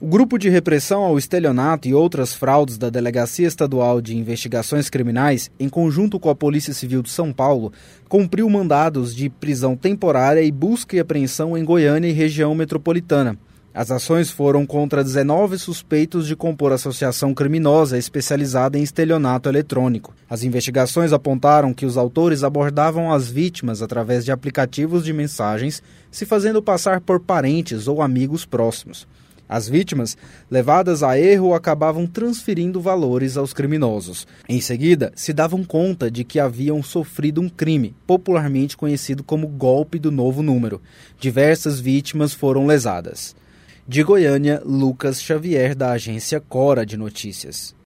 O Grupo de Repressão ao Estelionato e outras fraudes da Delegacia Estadual de Investigações Criminais, em conjunto com a Polícia Civil de São Paulo, cumpriu mandados de prisão temporária e busca e apreensão em Goiânia e região metropolitana. As ações foram contra 19 suspeitos de compor associação criminosa especializada em estelionato eletrônico. As investigações apontaram que os autores abordavam as vítimas através de aplicativos de mensagens, se fazendo passar por parentes ou amigos próximos. As vítimas, levadas a erro, acabavam transferindo valores aos criminosos. Em seguida, se davam conta de que haviam sofrido um crime, popularmente conhecido como golpe do novo número. Diversas vítimas foram lesadas. De Goiânia, Lucas Xavier, da agência Cora de Notícias.